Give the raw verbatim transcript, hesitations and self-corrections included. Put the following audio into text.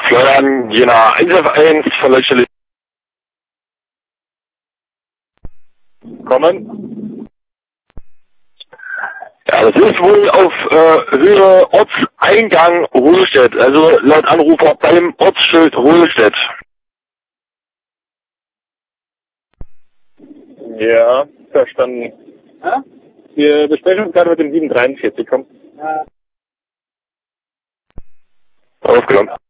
Florian, Jena eins F eins, Verletzstelle. Kommen. Ja, das ist wohl auf äh, Höhe Ortseingang Hohlstedt, also laut Anrufer beim Ortsschild Hohlstedt. Ja, verstanden. Ja? Wir besprechen uns gerade mit dem sieben dreiundvierzig, komm. Ja. Aufgenommen.